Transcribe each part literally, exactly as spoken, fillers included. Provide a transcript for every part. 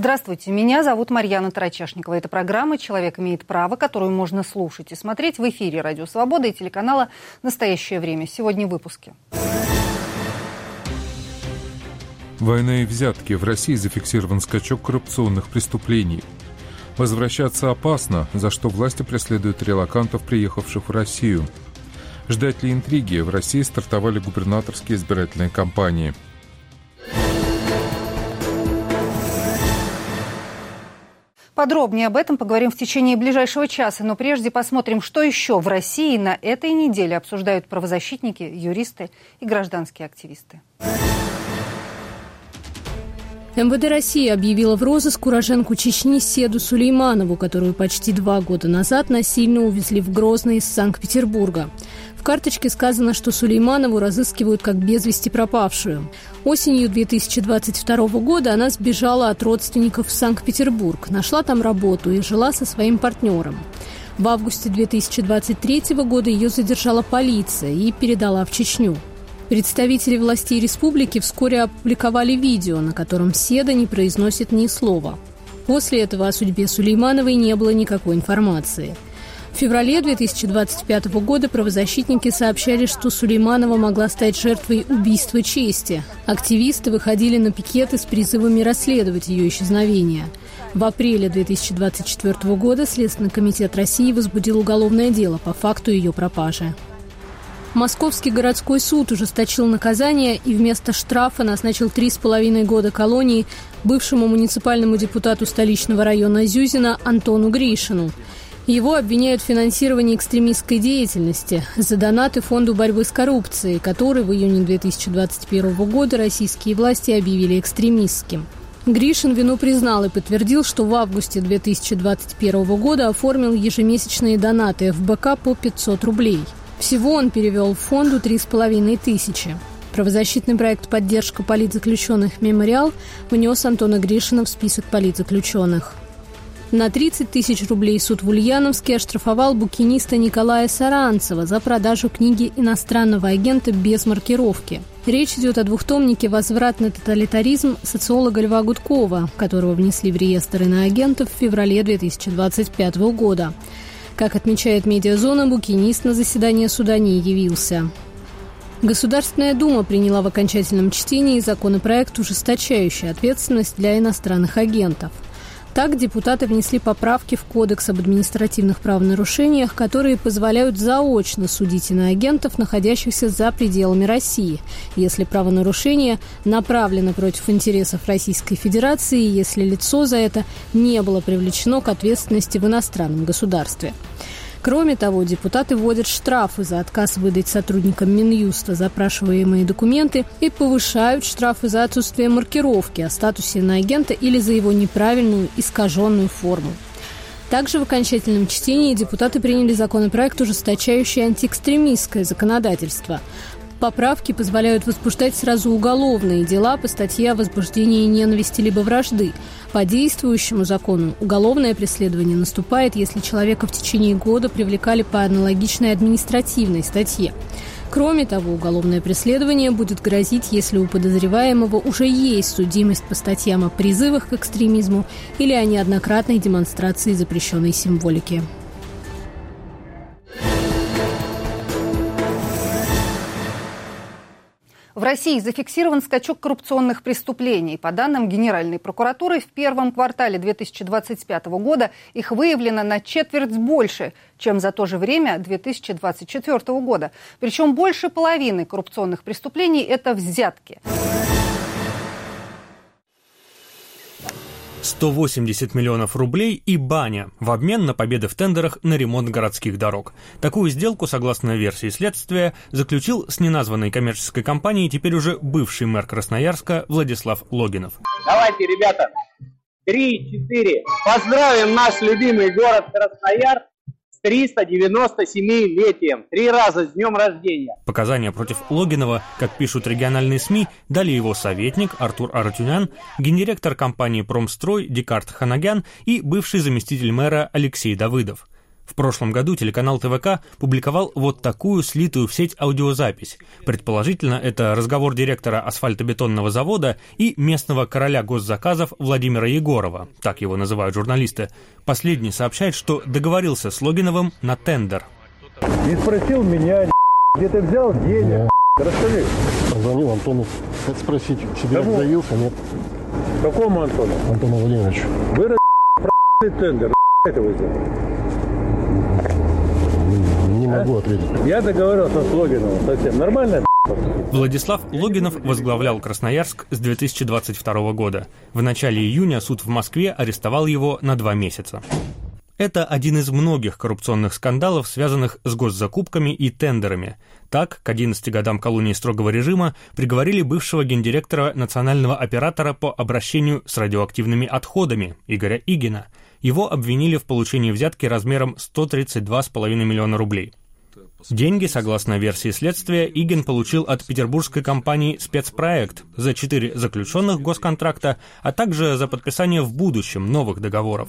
Здравствуйте, меня зовут Марьяна Тарачешникова. Это программа «Человек имеет право», которую можно слушать и смотреть в эфире «Радио Свобода» и телеканала «Настоящее время». Сегодня в выпуске. Война и взятки. В России зафиксирован скачок коррупционных преступлений. Возвращаться опасно, за что власти преследуют релокантов, приехавших в Россию. Ждать ли интриги? В России стартовали губернаторские избирательные кампании. Подробнее об этом поговорим в течение ближайшего часа, но прежде посмотрим, что еще в России на этой неделе обсуждают правозащитники, юристы и гражданские активисты. эм вэ дэ России объявила в розыск уроженку Чечни Седу Сулейманову, которую почти два года назад насильно увезли в Грозный из Санкт-Петербурга. В карточке сказано, что Сулейманову разыскивают как без вести пропавшую. Осенью две тысячи двадцать второго года она сбежала от родственников в Санкт-Петербург, нашла там работу и жила со своим партнером. В августе две тысячи двадцать третьего года ее задержала полиция и передала в Чечню. Представители властей республики вскоре опубликовали видео, на котором Седа не произносит ни слова. После этого о судьбе Сулеймановой не было никакой информации. В феврале две тысячи двадцать пятого года правозащитники сообщали, что Сулейманова могла стать жертвой убийства чести. Активисты выходили на пикеты с призывами расследовать ее исчезновение. В апреле две тысячи двадцать четвертого года Следственный комитет России возбудил уголовное дело по факту ее пропажи. Московский городской суд ужесточил наказание и вместо штрафа назначил три с половиной года колонии бывшему муниципальному депутату столичного района Зюзина Антону Гришину. Его обвиняют в финансировании экстремистской деятельности за донаты Фонду борьбы с коррупцией, который в июне две тысячи двадцать первого года российские власти объявили экстремистским. Гришин вину признал и подтвердил, что в августе две тысячи двадцать первого года оформил ежемесячные донаты эф бэ ка по пятьсот рублей. Всего он перевел в фонду три с половиной тысячи. Правозащитный проект «Поддержка политзаключенных Мемориал» внес Антона Гришина в список политзаключенных. На тридцать тысяч рублей суд в Ульяновске оштрафовал букиниста Николая Саранцева за продажу книги иностранного агента без маркировки. Речь идет о двухтомнике «Возвратный тоталитаризм» социолога Льва Гудкова, которого внесли в реестр иноагентов в феврале две тысячи двадцать пятого года. Как отмечает «Медиазона», букинист на заседание суда не явился. Государственная Дума приняла в окончательном чтении законопроект, ужесточающий ответственность для иностранных агентов. Так, депутаты внесли поправки в Кодекс об административных правонарушениях, которые позволяют заочно судить иноагентов, находящихся за пределами России, если правонарушение направлено против интересов Российской Федерации и если лицо за это не было привлечено к ответственности в иностранном государстве. Кроме того, депутаты вводят штрафы за отказ выдать сотрудникам Минюста запрашиваемые документы и повышают штрафы за отсутствие маркировки о статусе иноагента или за его неправильную искаженную форму. Также в окончательном чтении депутаты приняли законопроект, ужесточающий антиэкстремистское законодательство. Поправки позволяют возбуждать сразу уголовные дела по статье о возбуждении ненависти либо вражды. По действующему закону уголовное преследование наступает, если человека в течение года привлекали по аналогичной административной статье. Кроме того, уголовное преследование будет грозить, если у подозреваемого уже есть судимость по статьям о призывах к экстремизму или о неоднократной демонстрации запрещенной символики. В России зафиксирован скачок коррупционных преступлений. По данным Генеральной прокуратуры, в первом квартале две тысячи двадцать пятого года их выявлено на четверть больше, чем за то же время две тысячи двадцать четвертого года. Причем больше половины коррупционных преступлений – это взятки. сто восемьдесят миллионов рублей и баня в обмен на победы в тендерах на ремонт городских дорог. Такую сделку, согласно версии следствия, заключил с неназванной коммерческой компанией теперь уже бывший мэр Красноярска Владислав Логинов. Давайте, ребята, три-четыре. Поздравим наш любимый город Красноярск с триста девяносто семилетием. Три раза с днем рождения. Показания против Логинова, как пишут региональные СМИ, дали его советник Артур Арутюнян, гендиректор компании «Промстрой» Декарт Ханагян и бывший заместитель мэра Алексей Давыдов. В прошлом году телеканал тэ вэ ка публиковал вот такую слитую в сеть аудиозапись. Предположительно, это разговор директора асфальтобетонного завода и местного короля госзаказов Владимира Егорова, так его называют журналисты. Последний сообщает, что договорился с Логиновым на тендер. И спросил меня, где ты взял денег. Расскажи. Позвонил Антону. Как спросить, себе заявился, нет? Какому Антону? Антону Владимировичу. Вы про***ли тендер, это вы сделали? Не могу а? ответить. Я договорился с Логиновым совсем. Нормально? Владислав Логинов возглавлял Красноярск с две тысячи двадцать второго года. В начале июня суд в Москве арестовал его на два месяца. Это один из многих коррупционных скандалов, связанных с госзакупками и тендерами. Так, к одиннадцати годам колонии строгого режима приговорили бывшего гендиректора национального оператора по обращению с радиоактивными отходами Игоря Игина. Его обвинили в получении взятки размером сто тридцать два с половиной миллиона рублей. Деньги, согласно версии следствия, Игин получил от петербургской компании «Спецпроект» за четыре заключенных госконтракта, а также за подписание в будущем новых договоров.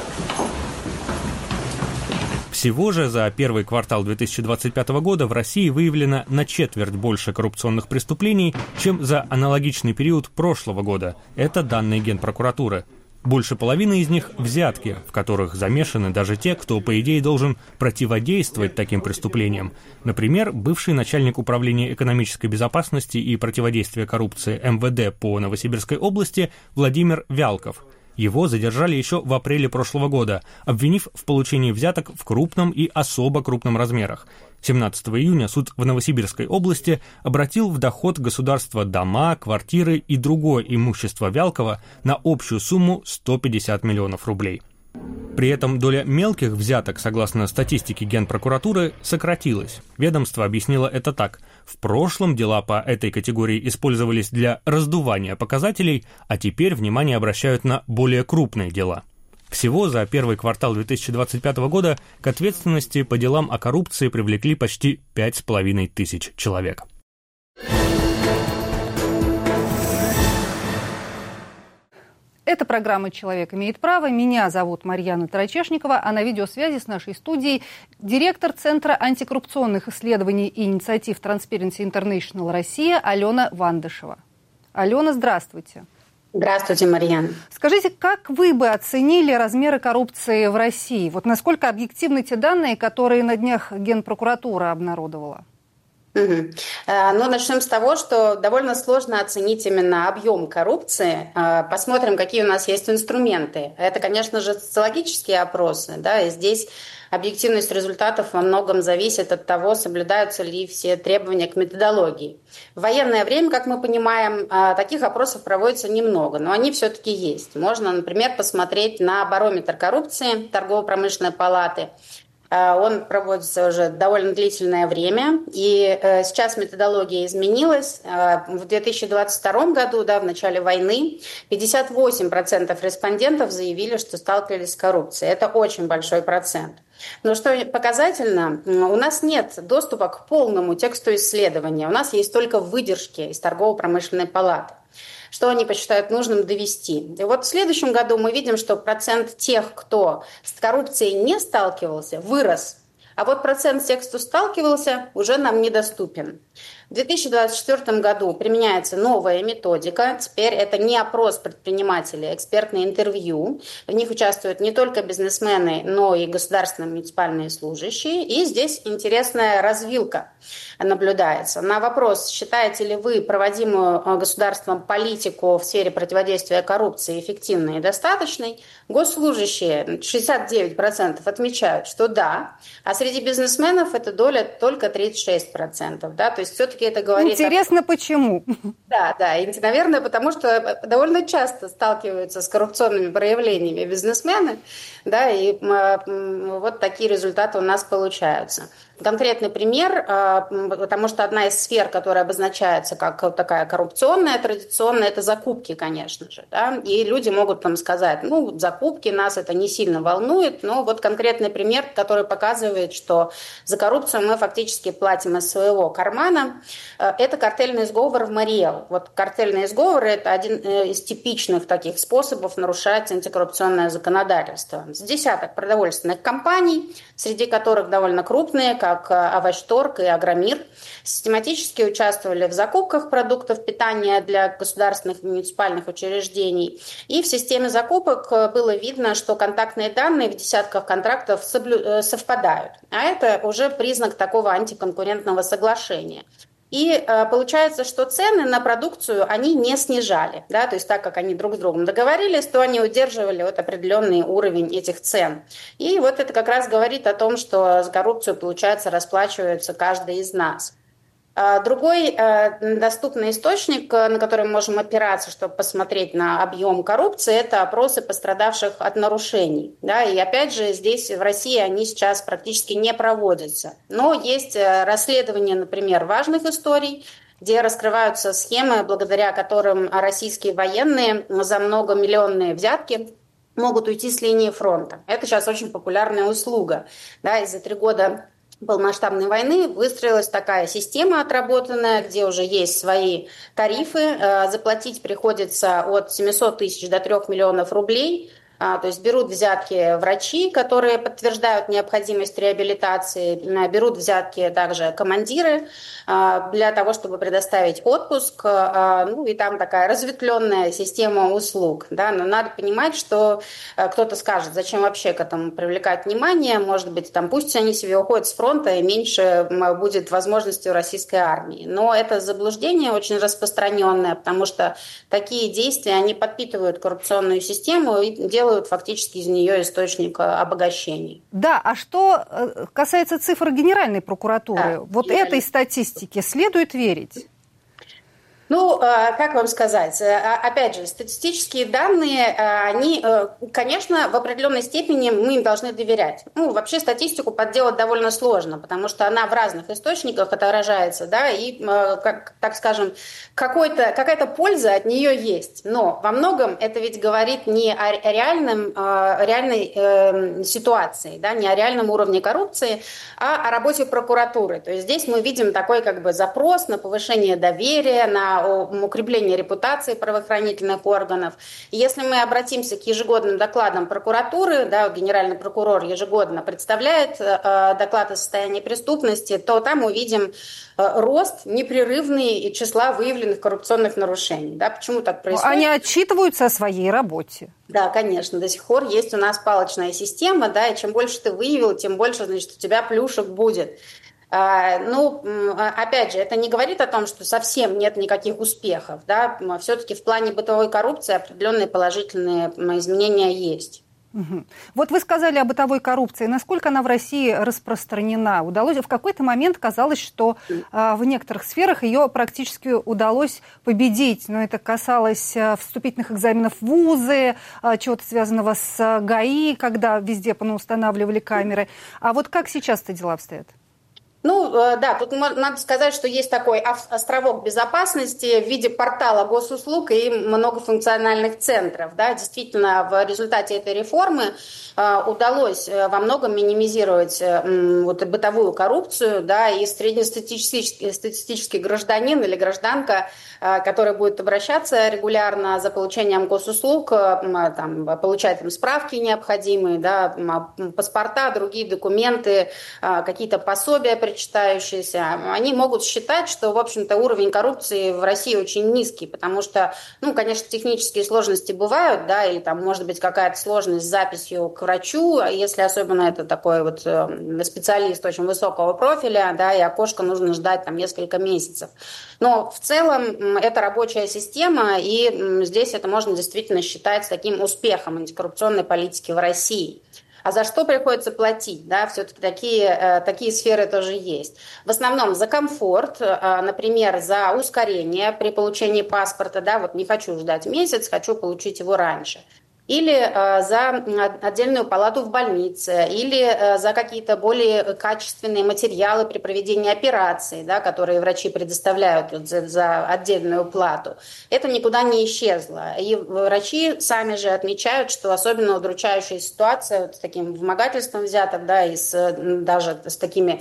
Всего же за первый квартал две тысячи двадцать пятого года в России выявлено на четверть больше коррупционных преступлений, чем за аналогичный период прошлого года. Это данные Генпрокуратуры. Больше половины из них – взятки, в которых замешаны даже те, кто, по идее, должен противодействовать таким преступлениям. Например, бывший начальник управления экономической безопасности и противодействия коррупции эм вэ дэ по Новосибирской области Владимир Вялков. Его задержали еще в апреле прошлого года, обвинив в получении взяток в крупном и особо крупном размерах. семнадцатого июня суд в Новосибирской области обратил в доход государства дома, квартиры и другое имущество Вялкова на общую сумму сто пятьдесят миллионов рублей. При этом доля мелких взяток, согласно статистике Генпрокуратуры, сократилась. Ведомство объяснило это так. В прошлом дела по этой категории использовались для раздувания показателей, а теперь внимание обращают на более крупные дела. Всего за первый квартал две тысячи двадцать пятого года к ответственности по делам о коррупции привлекли почти пять с половиной тысяч человек. Это программа «Человек имеет право». Меня зовут Марьяна Тарачешникова, а на видеосвязи с нашей студией директор Центра антикоррупционных исследований и инициатив Transparency International Россия Алена Вандышева. Алена, здравствуйте. Здравствуйте, Марьяна. Скажите, как вы бы оценили размеры коррупции в России? Вот насколько объективны те данные, которые на днях Генпрокуратура обнародовала? Угу. Ну, начнем с того, что довольно сложно оценить именно объем коррупции. Посмотрим, какие у нас есть инструменты. Это, конечно же, социологические опросы, да, и здесь объективность результатов во многом зависит от того, соблюдаются ли все требования к методологии. В военное время, как мы понимаем, таких опросов проводится немного, но они все-таки есть. Можно, например, посмотреть на барометр коррупции Торгово-промышленной палаты. Он проводится уже довольно длительное время, и сейчас методология изменилась. В две тысячи двадцать втором году, да, в начале войны, пятьдесят восемь процентов респондентов заявили, что сталкивались с коррупцией. Это очень большой процент. Но что показательно, у нас нет доступа к полному тексту исследования. У нас есть только выдержки из Торгово-промышленной палаты, что они посчитают нужным довести. И вот в следующем году мы видим, что процент тех, кто с коррупцией не сталкивался, вырос. А вот процент тех, кто сталкивался, уже нам недоступен. В две тысячи двадцать четвёртом году применяется новая методика. Теперь это не опрос предпринимателей, а экспертное интервью. В них участвуют не только бизнесмены, но и государственные муниципальные служащие. И здесь интересная развилка наблюдается. На вопрос, считаете ли вы проводимую государством политику в сфере противодействия коррупции эффективной и достаточной, госслужащие шестьдесят девять процентов отмечают, что да, а среди бизнесменов эта доля только тридцать шесть процентов. Да? То есть все-таки это говорит... Интересно, о... почему? Да, да, и, наверное, потому что довольно часто сталкиваются с коррупционными проявлениями бизнесмены, да, и вот такие результаты у нас получаются. Конкретный пример, потому что одна из сфер, которая обозначается как такая коррупционная, традиционная, это закупки, конечно же. Да? И люди могут там сказать, ну, закупки нас это не сильно волнует, но вот конкретный пример, который показывает, что за коррупцию мы фактически платим из своего кармана. это картельный сговор в Мариэл. Вот картельные сговоры – это один из типичных таких способов нарушать антикоррупционное законодательство. С десяток продовольственных компаний, среди которых довольно крупные, как Авашторг и Агромир, систематически участвовали в закупках продуктов питания для государственных и муниципальных учреждений. И в системе закупок было видно, что контактные данные в десятках контрактов соблю... совпадают. А это уже признак такого антиконкурентного соглашения. И э, получается, что цены на продукцию они не снижали. Да? То есть так как они друг с другом договорились, то они удерживали вот определенный уровень этих цен. И вот это как раз говорит о том, что за коррупцию, получается, расплачивается каждый из нас. Другой э, доступный источник, на который мы можем опираться, чтобы посмотреть на объем коррупции, это опросы пострадавших от нарушений. Да? И опять же, здесь в России они сейчас практически не проводятся. Но есть расследования, например, важных историй, где раскрываются схемы, благодаря которым российские военные за многомиллионные взятки могут уйти с линии фронта. Это сейчас очень популярная услуга. Да? И за три года полномасштабной войны выстроилась такая система отработанная, где уже есть свои тарифы. Заплатить приходится от семисот тысяч до трёх миллионов рублей. То есть берут взятки врачи, которые подтверждают необходимость реабилитации, берут взятки также командиры для того, чтобы предоставить отпуск. Ну и там такая разветвленная система услуг. Да? Но надо понимать, что кто-то скажет, зачем вообще к этому привлекать внимание, может быть, там, пусть они себе уходят с фронта и меньше будет возможностей у российской армии. Но это заблуждение очень распространенное, потому что такие действия, они подпитывают коррупционную систему и делают делают фактически из нее источник обогащения. Да, а что касается цифр Генеральной прокуратуры, да, вот этой статистике следует верить? Ну, как вам сказать, опять же, статистические данные, они, конечно, в определенной степени мы им должны доверять. Ну, вообще статистику подделать довольно сложно, потому что она в разных источниках отображается, да, и, как, так скажем, какой-то, какая-то польза от нее есть. Но во многом это ведь говорит не о реальном, реальной ситуации, да, не о реальном уровне коррупции, а о работе прокуратуры. То есть здесь мы видим такой как бы запрос на повышение доверия, на укрепление репутации правоохранительных органов. И если мы обратимся к ежегодным докладам прокуратуры, да, генеральный прокурор ежегодно представляет э, доклад о состоянии преступности, то там увидим э, рост непрерывный числа выявленных коррупционных нарушений. Да, почему так происходит? Они отчитываются о своей работе. Да, конечно, до сих пор есть у нас палочная система, да, и чем больше ты выявил, тем больше, значит, у тебя плюшек будет. Ну, опять же, это не говорит о том, что совсем нет никаких успехов. Да? Все-таки в плане бытовой коррупции определенные положительные изменения есть. Угу. Вот вы сказали о бытовой коррупции. Насколько она в России распространена? Удалось, в какой-то момент казалось, что а, в некоторых сферах ее практически удалось победить. Но это касалось а, вступительных экзаменов в вузы, а, чего-то связанного с ГАИ, когда везде понаустанавливали камеры. А вот как сейчас-то дела обстоят? Ну, да, тут надо сказать, что есть такой островок безопасности в виде портала госуслуг и многофункциональных центров. Да. Действительно, в результате этой реформы удалось во многом минимизировать вот, бытовую коррупцию, да, и среднестатистический статистический гражданин или гражданка, который будет обращаться регулярно за получением госуслуг, там, получать там, справки необходимые, да, паспорта, другие документы, какие-то пособия причитающиеся, они могут считать, что, в общем-то, уровень коррупции в России очень низкий, потому что, ну, конечно, технические сложности бывают, да, и там может быть какая-то сложность с записью к врачу, если особенно это такой вот специалист очень высокого профиля, да, и окошко нужно ждать там несколько месяцев. Но в целом это рабочая система, и здесь это можно действительно считать таким успехом антикоррупционной политики в России. А за что приходится платить? Да, все-таки такие, такие сферы тоже есть. В основном за комфорт, например, за ускорение при получении паспорта. Да, вот не хочу ждать месяц, хочу получить его раньше. Или э, за отдельную палату в больнице, или э, за какие-то более качественные материалы при проведении операции, да, которые врачи предоставляют вот, за, за отдельную плату. Это никуда не исчезло. И врачи сами же отмечают, что особенно удручающая ситуация вот с таким вымогательством взяток, да, и с, даже с такими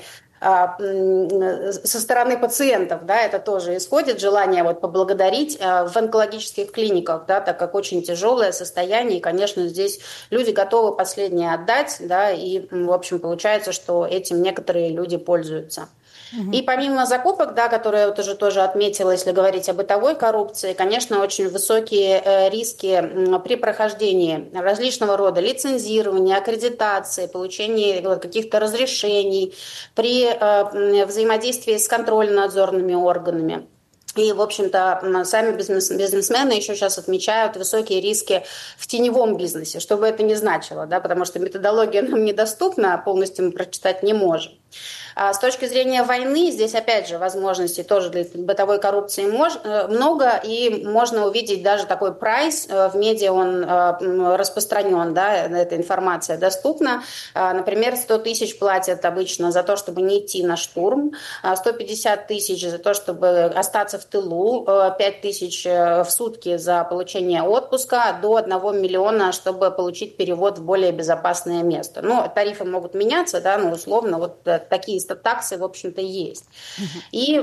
со стороны пациентов, да, это тоже исходит, желание вот поблагодарить в онкологических клиниках, да, так как очень тяжелое состояние, и, конечно, здесь люди готовы последнее отдать, да, и, в общем, получается, что этим некоторые люди пользуются. И помимо закупок, да, которые я вот уже тоже отметила, если говорить о бытовой коррупции, конечно, очень высокие риски при прохождении различного рода лицензирования, аккредитации, получении каких-то разрешений, при взаимодействии с контрольно-надзорными органами. И, в общем-то, сами бизнесмены еще сейчас отмечают высокие риски в теневом бизнесе, что бы это ни значило, да, потому что методология нам недоступна, полностью мы прочитать не можем. А с точки зрения войны, здесь, опять же, возможностей тоже для бытовой коррупции много, и можно увидеть даже такой прайс, в медиа он распространен, да, эта информация доступна. Например, сто тысяч платят обычно за то, чтобы не идти на штурм, сто пятьдесят тысяч за то, чтобы остаться в тылу, пять тысяч в сутки за получение отпуска, до одного миллиона, чтобы получить перевод в более безопасное место. Ну, тарифы могут меняться, да, но условно вот такие таксы, в общем-то, есть. Uh-huh. И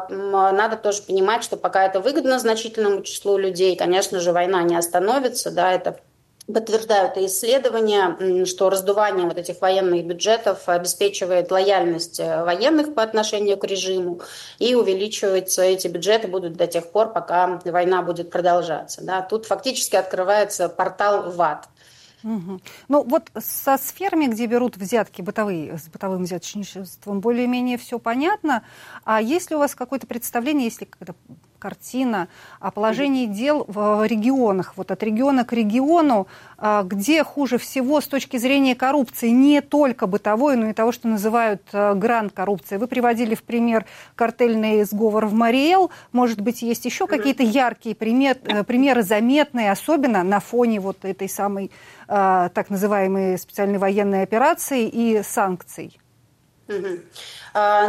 надо тоже понимать, что пока это выгодно значительному числу людей, конечно же, война не остановится, да, это подтверждают и исследования, что раздувание вот этих военных бюджетов обеспечивает лояльность военных по отношению к режиму, и увеличиваются эти бюджеты будут до тех пор, пока война будет продолжаться. Да. Тут фактически открывается портал в ад. Угу. Ну вот со сферами, где берут взятки бытовые, с бытовым взяточничеством, более-менее все понятно. А есть ли у вас какое-то представление, есть ли какая-то картина о положении дел в регионах, вот от региона к региону, где хуже всего с точки зрения коррупции, не только бытовой, но и того, что называют гранд коррупции? Вы приводили в пример картельный сговор в Мариэл. Может быть, есть еще какие-то яркие примеры, примеры заметные, особенно на фоне вот этой самой так называемой специальной военной операции и санкций? Угу. А,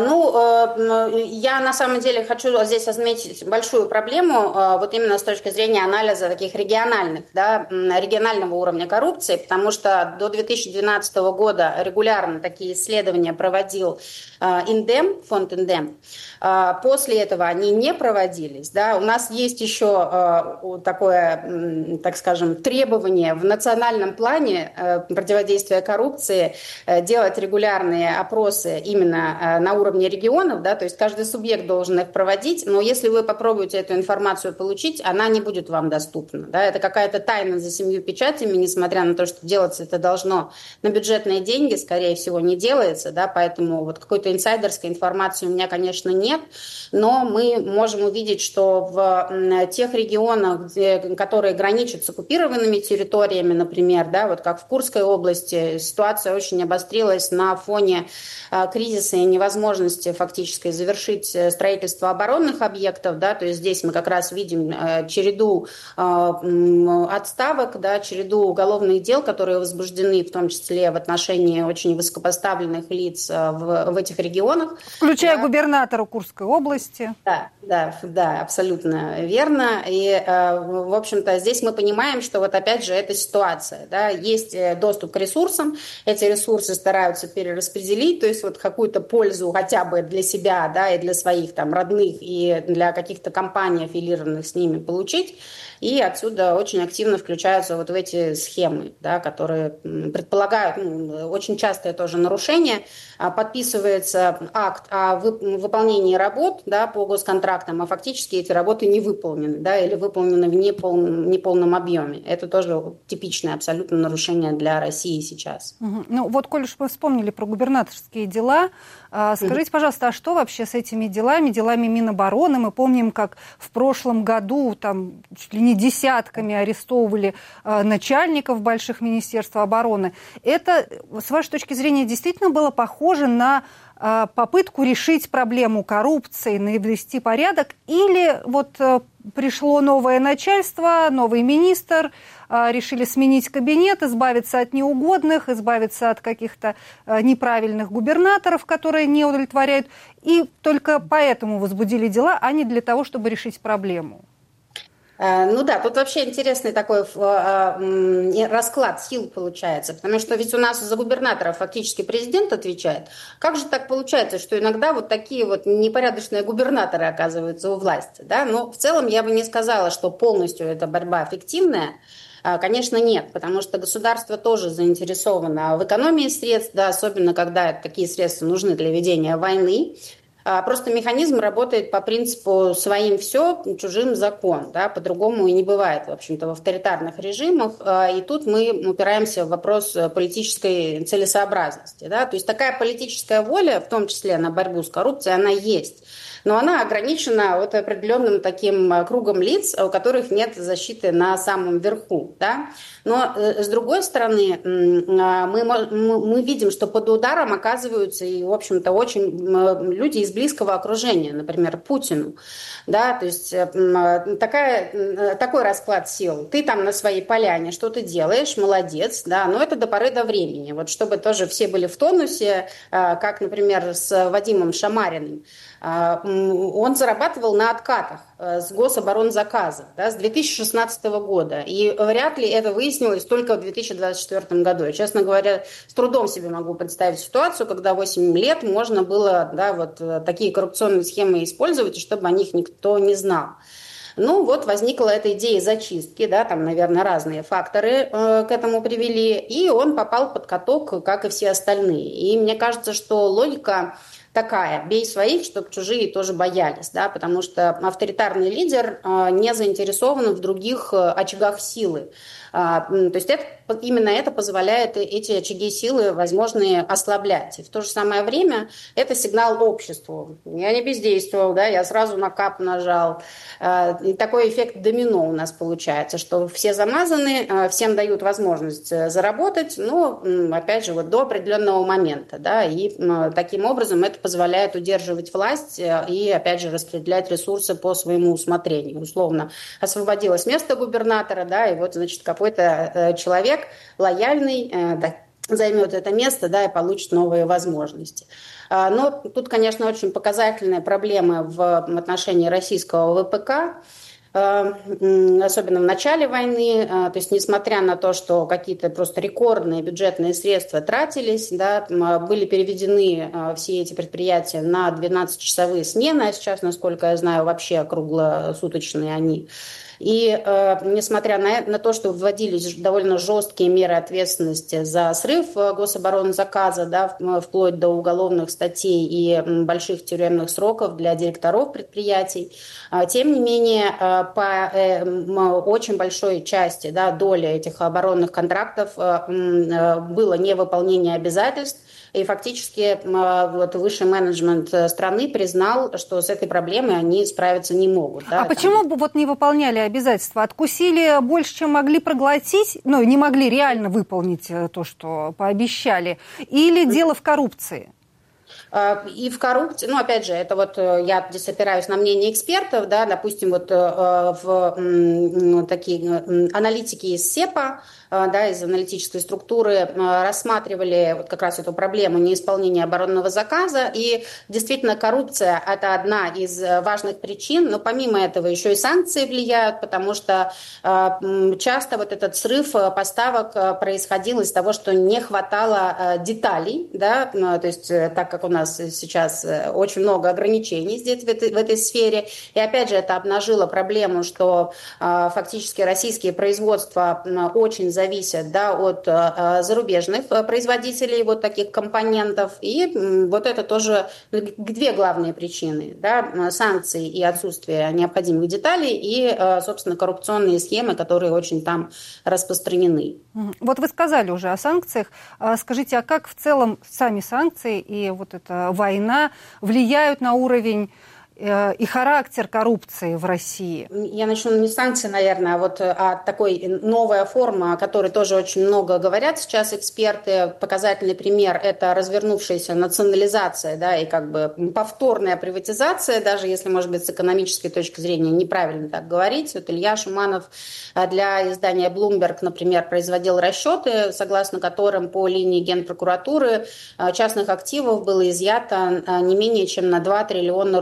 ну, я на самом деле хочу здесь отметить большую проблему, вот именно с точки зрения анализа таких региональных, да, регионального уровня коррупции, потому что до две тысячи двенадцатого года регулярно такие исследования проводил Индем, фонд Индем. После этого они не проводились. Да. У нас есть еще такое, так скажем, требование в национальном плане противодействия коррупции делать регулярные опросы именно на уровне регионов, да, то есть каждый субъект должен их проводить, но если вы попробуете эту информацию получить, она не будет вам доступна. Да, это какая-то тайна за семью печатями, несмотря на то, что делаться это должно на бюджетные деньги, скорее всего, не делается, да, поэтому вот какой-то инсайдерской информации у меня, конечно, нет, но мы можем увидеть, что в тех регионах, где, которые граничат с оккупированными территориями, например, да, вот как в Курской области, ситуация очень обострилась на фоне кризиса и невозможности фактически завершить строительство оборонных объектов, да, то есть здесь мы как раз видим череду отставок, да, череду уголовных дел, которые возбуждены в том числе в отношении очень высокопоставленных лиц в, в этих регионах. Включая да. губернатора Курской области. Да, да, да, абсолютно верно. И, в общем-то, здесь мы понимаем, что вот опять же эта ситуация, да, есть доступ к ресурсам, эти ресурсы стараются перераспределить, то есть вот какую-то пользу хотя бы для себя, да, и для своих там родных, и для каких-то компаний, аффилированных с ними, получить. И отсюда очень активно включаются вот в эти схемы, да, которые предполагают, ну, очень частое тоже нарушение. Подписывается акт о выполнении работ, да, по госконтрактам, а фактически эти работы не выполнены, да, или выполнены в неполном, неполном объеме. Это тоже типичное абсолютно нарушение для России сейчас. Угу. Ну вот, коль уж мы вспомнили про губернаторские дела, скажите, угу. пожалуйста, а что вообще с этими делами, делами Минобороны? Мы помним, как в прошлом году там чуть ли не десятками арестовывали э, начальников больших министерств обороны. Это, с вашей точки зрения, действительно было похоже на э, попытку решить проблему коррупции, навести порядок? Или вот э, пришло новое начальство, новый министр, э, решили сменить кабинет, избавиться от неугодных, избавиться от каких-то э, неправильных губернаторов, которые не удовлетворяют, и только поэтому возбудили дела, а не для того, чтобы решить проблему? Ну да, тут вообще интересный такой расклад сил получается, потому что ведь у нас за губернатора фактически президент отвечает. Как же так получается, что иногда вот такие вот непорядочные губернаторы оказываются у власти, да? Но в целом я бы не сказала, что полностью эта борьба эффективная. Конечно, нет, потому что государство тоже заинтересовано в экономии средств, да, особенно когда такие средства нужны для ведения войны. Просто механизм работает по принципу «своим все, чужим закон». Да? По-другому и не бывает, в общем-то, в авторитарных режимах. И тут мы упираемся в вопрос политической целесообразности. Да? То есть такая политическая воля, в том числе на борьбу с коррупцией, она есть. Но она ограничена вот определенным таким кругом лиц, у которых нет защиты на самом верху. Да? Но, с другой стороны, мы, мы видим, что под ударом оказываются и, в общем-то, очень люди из близкого окружения, например, Путину. Да? То есть такая, такой расклад сил. Ты там на своей поляне что-то делаешь, молодец, да? Но это до поры до времени. Вот чтобы тоже все были в тонусе, как, например, с Вадимом Шамариным. Он зарабатывал на откатах с гособоронзаказа, да, с две тысячи шестнадцатого года. И вряд ли это выяснилось только в две тысячи двадцать четвёртом году. Я, честно говоря, с трудом себе могу представить ситуацию, когда восемь лет можно было, да, вот такие коррупционные схемы использовать, и чтобы о них никто не знал. Ну вот возникла эта идея зачистки, да, там, наверное, разные факторы э, к этому привели, и он попал под каток, как и все остальные. И мне кажется, что логика такая: бей своих, чтобы чужие тоже боялись, да, потому что авторитарный лидер э, не заинтересован в других э, очагах силы. А, то есть это, именно это позволяет эти очаги силы, возможные, ослаблять. И в то же самое время это сигнал обществу. Я не бездействовал, да, я сразу на кап нажал. И такой эффект домино у нас получается, что все замазаны, всем дают возможность заработать, но, опять же, вот до определенного момента. Да, и таким образом это позволяет удерживать власть и, опять же, распределять ресурсы по своему усмотрению. Условно, освободилось место губернатора, да, и вот, значит, какой-то человек лояльный да, займет это место, да, и получит новые возможности. Но тут, конечно, очень показательные проблемы в отношении российского ВПК, особенно в начале войны. То есть, несмотря на то, что какие-то просто рекордные бюджетные средства тратились, да, были переведены все эти предприятия на двенадцатичасовые смены, а сейчас, насколько я знаю, вообще круглосуточные они. И э, несмотря на, на то, что вводились довольно жесткие меры ответственности за срыв гособоронзаказа, да, вплоть до уголовных статей и больших тюремных сроков для директоров предприятий, э, тем не менее, э, по э, очень большой части, да, доли этих оборонных контрактов э, э, было невыполнение обязательств. И фактически вот, высший менеджмент страны признал, что с этой проблемой они справиться не могут. Да, а там... почему бы вот не выполняли обязательства? Откусили больше, чем могли проглотить? Ну, не могли реально выполнить то, что пообещали? Или дело в коррупции? И в коррупции, ну, опять же, это вот я здесь опираюсь на мнение экспертов, да, допустим, вот в такие аналитики из СЕПа, да, из аналитической структуры рассматривали вот как раз эту проблему неисполнения оборонного заказа, и действительно коррупция – это одна из важных причин, но помимо этого еще и санкции влияют, потому что часто вот этот срыв поставок происходил из того, что не хватало деталей, да, то есть так как у нас сейчас очень много ограничений здесь в этой, в этой сфере, и опять же это обнажило проблему, что фактически российские производства очень зависят, да, от э, зарубежных производителей вот таких компонентов. И вот это тоже две главные причины. Да, санкции и отсутствие необходимых деталей, и, э, собственно, коррупционные схемы, которые очень там распространены. Вот вы сказали уже о санкциях. Скажите, а как в целом сами санкции и вот эта война влияют на уровень и характер коррупции в России? Я начну не с санкций, наверное, а вот а такой новая форма, о которой тоже очень много говорят сейчас эксперты. Показательный пример – это развернувшаяся национализация, да, и как бы повторная приватизация, даже если, может быть, с экономической точки зрения неправильно так говорить. Вот Илья Шуманов для издания Bloomberg, например, производил расчеты, согласно которым по линии Генпрокуратуры частных активов было изъято не менее чем на два триллиона рублей.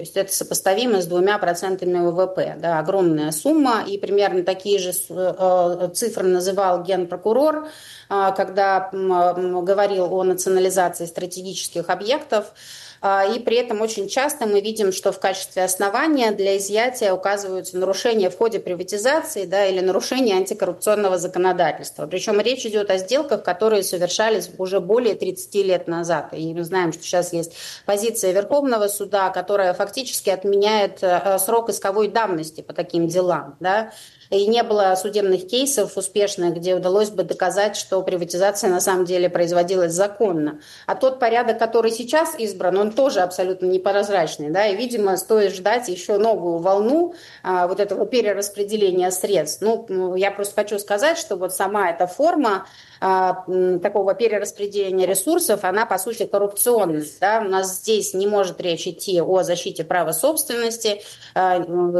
есть это сопоставимо с двумя процентами ВВП. Да, огромная сумма, и примерно такие же цифры называл генпрокурор, когда говорил о национализации стратегических объектов. И при этом очень часто мы видим, что в качестве основания для изъятия указываются нарушения в ходе приватизации, да, или нарушения антикоррупционного законодательства. Причем речь идет о сделках, которые совершались уже более тридцати лет назад. И мы знаем, что сейчас есть позиция Верховного суда, которая фактически отменяет срок исковой давности по таким делам. Да. И не было судебных кейсов успешных, где удалось бы доказать, что приватизация на самом деле производилась законно. А тот порядок, который сейчас избран, он тоже абсолютно непрозрачный. Да? И, видимо, стоит ждать еще новую волну а, вот этого перераспределения средств. Ну, я просто хочу сказать, что вот сама эта форма а, такого перераспределения ресурсов, она, по сути, коррупционная. Да? У нас здесь не может речь идти о защите права собственности, а,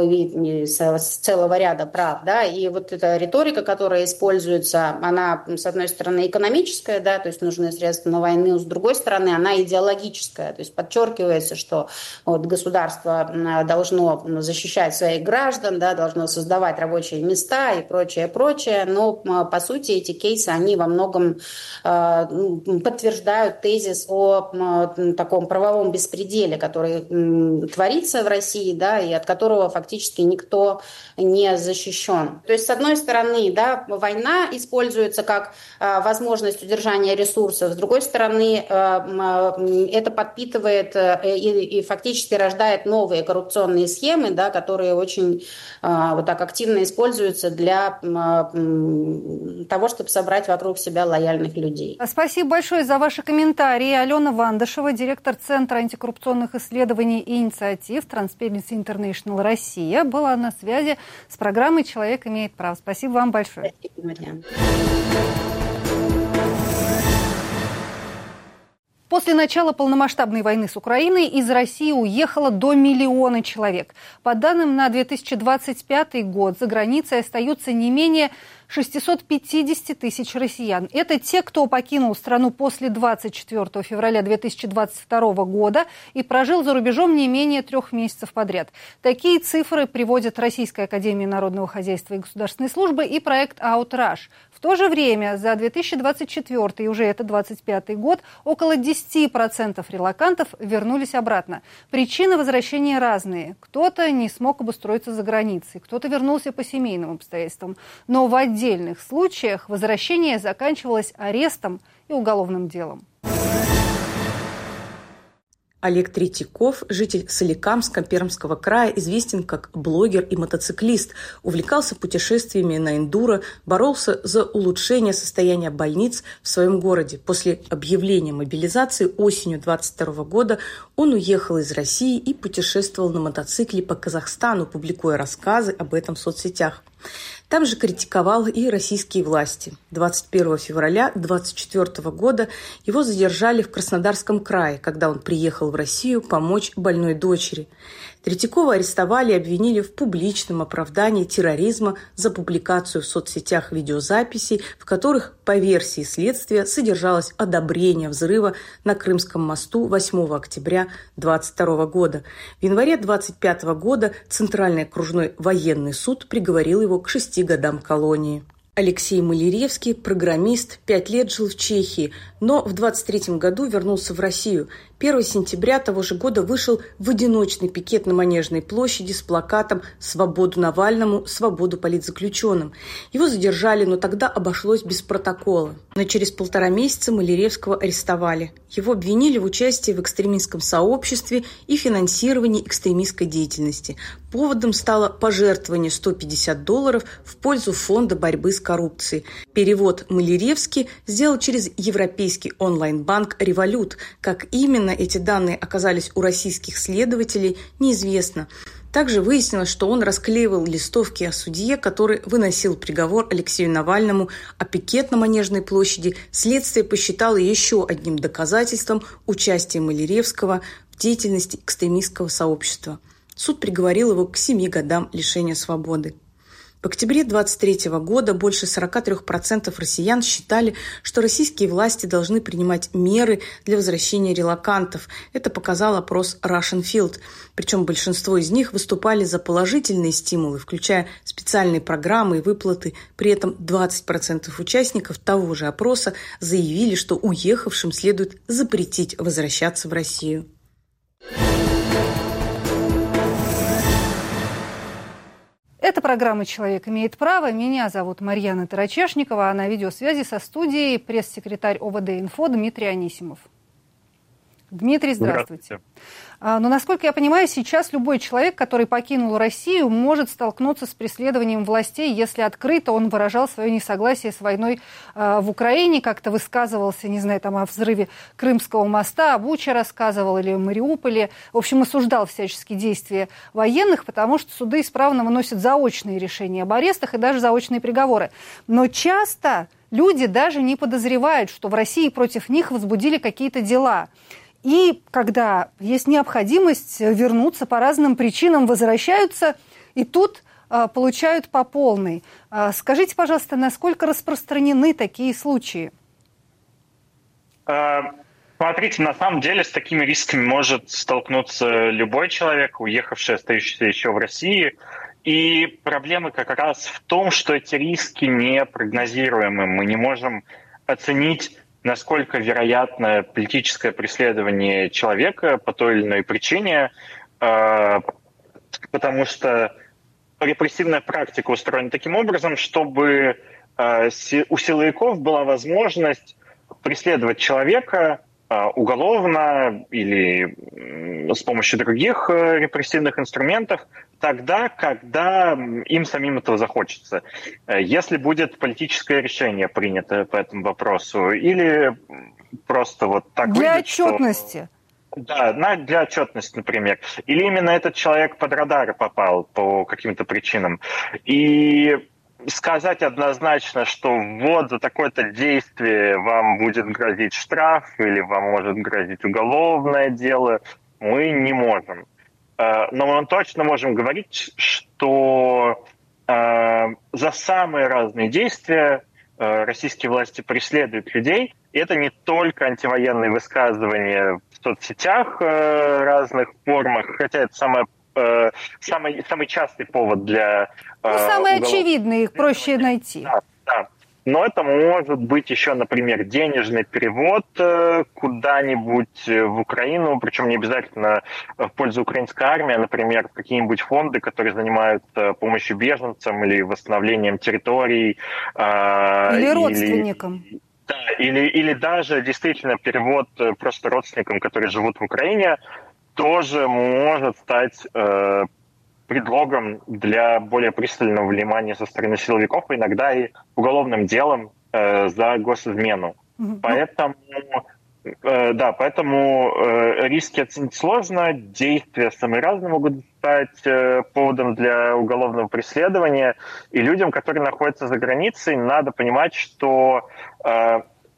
с целого ряда прав. Да, и вот эта риторика, которая используется, она, с одной стороны, экономическая, да, то есть нужны средства на войну, с другой стороны, она идеологическая, то есть подчеркивается, что вот, государство должно защищать своих граждан, да, должно создавать рабочие места и прочее, прочее, но, по сути, эти кейсы, они во многом э, подтверждают тезис о э, таком правовом беспределе, который э, творится в России, да, и от которого фактически никто не защищен. То есть, с одной стороны, да, война используется как э, возможность удержания ресурсов, с другой стороны, э, э, это подпитывает э, и, и фактически рождает новые коррупционные схемы, да, которые очень э, вот так активно используются для э, того, чтобы собрать вокруг себя лояльных людей. Спасибо большое за ваши комментарии. Алена Вандышева, директор Центра антикоррупционных исследований и инициатив Transparency International Россия, была на связи с программой «Человек имеет право». Спасибо вам большое. Спасибо. После начала полномасштабной войны с Украиной из России уехало до миллиона человек. По данным на две тысячи двадцать пятый год за границей остаются не менее шестьсот пятьдесят тысяч россиян. Это те, кто покинул страну после двадцать четвёртого февраля две тысячи двадцать второго года и прожил за рубежом не менее трех месяцев подряд. Такие цифры приводят Российская академия народного хозяйства и государственной службы и проект «Аутраж». В то же время за две тысячи двадцать четвёртый, уже это двадцать пятый год, около десять процентов релокантов вернулись обратно. Причины возвращения разные. Кто-то не смог обустроиться за границей, кто-то вернулся по семейным обстоятельствам. Но в отдельных случаях возвращение заканчивалось арестом и уголовным делом. Олег Третьяков, житель Соликамска Пермского края, известен как блогер и мотоциклист. Увлекался путешествиями на эндуро, боролся за улучшение состояния больниц в своем городе. После объявления мобилизации осенью двадцать второго года он уехал из России и путешествовал на мотоцикле по Казахстану, публикуя рассказы об этом в соцсетях. Там же критиковал и российские власти. двадцать первого февраля две тысячи двадцать четвёртого года его задержали в Краснодарском крае, когда он приехал в Россию помочь больной дочери. Третьякова арестовали и обвинили в публичном оправдании терроризма за публикацию в соцсетях видеозаписей, в которых, по версии следствия, содержалось одобрение взрыва на Крымском мосту восьмого октября две тысячи двадцать второго года. В январе две тысячи двадцать пятого года Центральный окружной военный суд приговорил его к шести годам колонии. Алексей Маляревский, программист, пять лет жил в Чехии, но в двадцать третьем году вернулся в Россию. первого сентября того же года вышел в одиночный пикет на Манежной площади с плакатом «Свободу Навальному, свободу политзаключенным». Его задержали, но тогда обошлось без протокола. Но через полтора месяца Маляревского арестовали. Его обвинили в участии в экстремистском сообществе и финансировании экстремистской деятельности. Поводом стало пожертвование сто пятьдесят долларов в пользу фонда борьбы с коррупцией. Перевод Маляревский сделал через европейский онлайн-банк «Револют». Как именно эти данные оказались у российских следователей, неизвестно. Также выяснилось, что он расклеивал листовки о судье, который выносил приговор Алексею Навальному, а пикет на Манежной площади следствие посчитало еще одним доказательством участия Маляревского в деятельности экстремистского сообщества. Суд приговорил его к семи годам лишения свободы. В октябре две тысячи двадцать третьего года больше сорок три процента россиян считали, что российские власти должны принимать меры для возвращения релокантов. Это показал опрос Russian Field. Причем большинство из них выступали за положительные стимулы, включая специальные программы и выплаты. При этом двадцать процентов участников того же опроса заявили, что уехавшим следует запретить возвращаться в Россию. Это программа «Человек имеет право». Меня зовут Марьяна Тарачешникова, а на видеосвязи со студией пресс-секретарь ОВД-Инфо Дмитрий Анисимов. Дмитрий, здравствуйте. здравствуйте. Но, насколько я понимаю, сейчас любой человек, который покинул Россию, может столкнуться с преследованием властей, если открыто он выражал свое несогласие с войной э, в Украине, как-то высказывался, не знаю, там, о взрыве Крымского моста, о Буче рассказывал или о Мариуполе. В общем, осуждал всяческие действия военных, потому что суды исправно выносят заочные решения об арестах и даже заочные приговоры. Но часто люди даже не подозревают, что в России против них возбудили какие-то дела. И когда есть необходимость вернуться по разным причинам, возвращаются и тут а, получают по полной. А, скажите, пожалуйста, насколько распространены такие случаи? Смотрите, на самом деле с такими рисками может столкнуться любой человек, уехавший, остающийся еще в России. И проблема как раз в том, что эти риски непрогнозируемы. Мы не можем оценить, насколько вероятно политическое преследование человека по той или иной причине, потому что репрессивная практика устроена таким образом, чтобы у силовиков была возможность преследовать человека уголовно или с помощью других репрессивных инструментов тогда, когда им самим этого захочется. Если будет политическое решение принято по этому вопросу или просто вот так для выйдет, отчетности. Что... Да, для отчетности, например. Или именно этот человек под радар попал по каким-то причинам. И сказать однозначно, что вот за такое-то действие вам будет грозить штраф или вам может грозить уголовное дело, мы не можем. Но мы точно можем говорить, что за самые разные действия российские власти преследуют людей. И это не только антивоенные высказывания в соцсетях разных формах, хотя это самое Самый, самый частый повод для... Ну, самый очевидный, их проще найти. Да, да. Но это может быть еще, например, денежный перевод куда-нибудь в Украину, причем не обязательно в пользу украинской армии, а, например, в какие-нибудь фонды, которые занимаются помощью беженцам или восстановлением территорий. Или родственникам. Или, да, или, или даже действительно перевод просто родственникам, которые живут в Украине, тоже может стать э, предлогом для более пристального внимания со стороны силовиков, иногда и уголовным делом э, за госизмену. Mm-hmm. Поэтому, э, да, поэтому э, риски оценить сложно, действия самые разные могут стать э, поводом для уголовного преследования. И людям, которые находятся за границей, надо понимать, что э,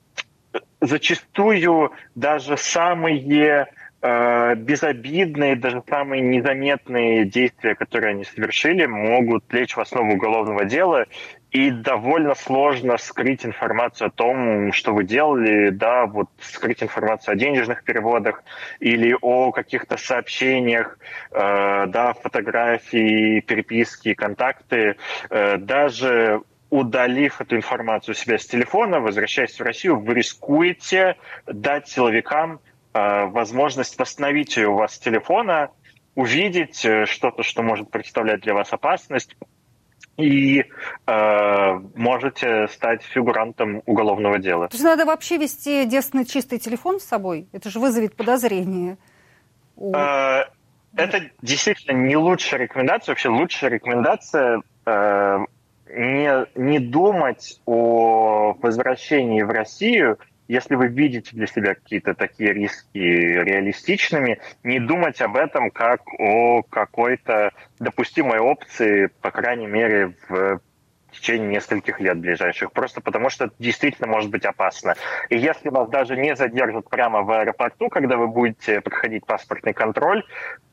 зачастую даже самые безобидные, даже самые незаметные действия, которые они совершили, могут лечь в основу уголовного дела, и довольно сложно скрыть информацию о том, что вы делали, да, вот скрыть информацию о денежных переводах или о каких-то сообщениях, э, да, фотографии, переписки, контакты, э, даже удалив эту информацию у себя с телефона, возвращаясь в Россию, вы рискуете дать силовикам возможность восстановить ее у вас с телефона, увидеть что-то, что может представлять для вас опасность, и э, можете стать фигурантом уголовного дела. То есть надо вообще вести девственный чистый телефон с собой? Это же вызовет подозрение. Э, это действительно не лучшая рекомендация. Вообще лучшая рекомендация э, не, не думать о возвращении в Россию. Если вы видите для себя какие-то такие риски реалистичными, не думать об этом как о какой-то допустимой опции, по крайней мере, в течение нескольких лет ближайших, просто потому что это действительно может быть опасно. И если вас даже не задержат прямо в аэропорту, когда вы будете проходить паспортный контроль,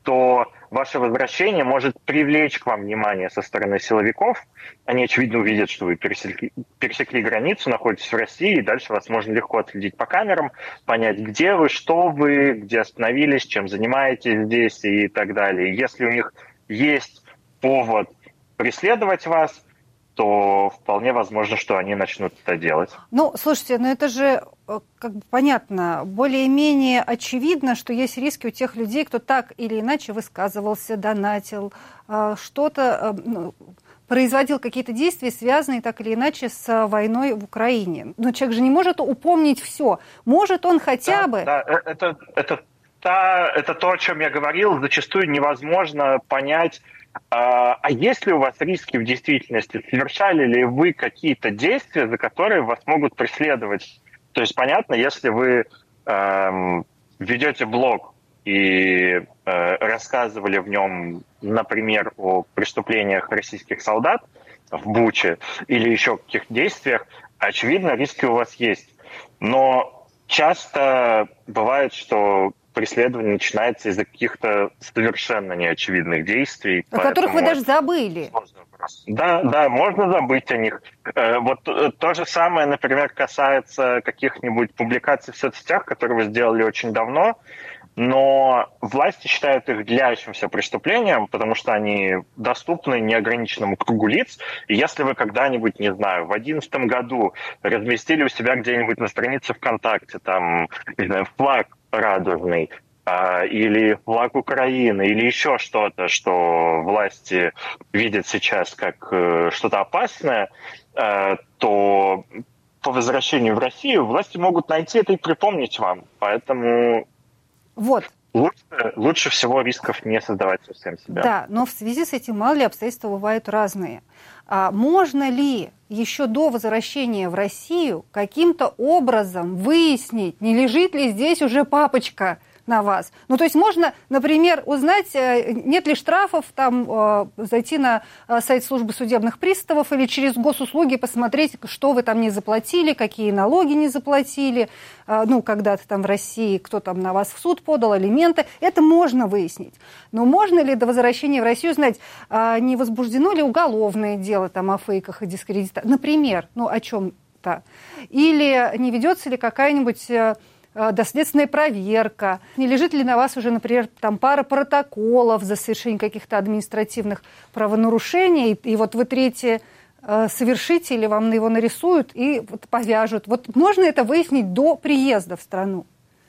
то ваше возвращение может привлечь к вам внимание со стороны силовиков. Они, очевидно, увидят, что вы пересекли, пересекли границу, находитесь в России, и дальше вас можно легко отследить по камерам, понять, где вы, что вы, где остановились, чем занимаетесь здесь и так далее. Если у них есть повод преследовать вас, то вполне возможно, что они начнут это делать. Ну, слушайте, ну это же, как бы понятно, более-менее очевидно, что есть риски у тех людей, кто так или иначе высказывался, донатил, что-то, ну, производил какие-то действия, связанные так или иначе с войной в Украине. Но человек же не может упомнить все. Может он хотя да, бы... Да, это, это, та, это то, о чем я говорил. Зачастую невозможно понять, а, а есть ли у вас риски в действительности? Совершали ли вы какие-то действия, за которые вас могут преследовать? То есть, понятно, если вы эм, ведете блог и э, рассказывали в нем, например, о преступлениях российских солдат в Буче или еще каких-то действиях, очевидно, риски у вас есть. Но часто бывает, что преследование начинается из-за каких-то совершенно неочевидных действий. О которых вы даже забыли. Да, да, можно забыть о них. Вот то же самое, например, касается каких-нибудь публикаций в соцсетях, которые вы сделали очень давно, но власти считают их длящимся преступлением, потому что они доступны неограниченному кругу лиц. И если вы когда-нибудь, не знаю, в две тысячи одиннадцатом году разместили у себя где-нибудь на странице ВКонтакте, там, не знаю, флаг радужный, а, или флаг Украины, или еще что-то, что власти видят сейчас как э, что-то опасное, э, то по возвращению в Россию власти могут найти это и припомнить вам. Поэтому вот. лучше, лучше всего рисков не создавать совсем себя. Да, но в связи с этим, мало ли, обстоятельства бывают разные. А можно ли еще до возвращения в Россию каким-то образом выяснить, не лежит ли здесь уже папочка на вас? Ну, то есть можно, например, узнать, нет ли штрафов, там, зайти на сайт службы судебных приставов или через госуслуги посмотреть, что вы там не заплатили, какие налоги не заплатили, ну, когда-то там в России, кто там на вас в суд подал, алименты. Это можно выяснить. Но можно ли до возвращения в Россию знать, не возбуждено ли уголовное дело там о фейках и дискредитации? Например, ну, о чем-то. Или не ведется ли какая-нибудь доследственная проверка, не лежит ли на вас уже, например, там пара протоколов за совершение каких-то административных правонарушений, и, и вот вы третье э, совершите или вам его нарисуют и вот повяжут. Вот можно это выяснить до приезда в страну?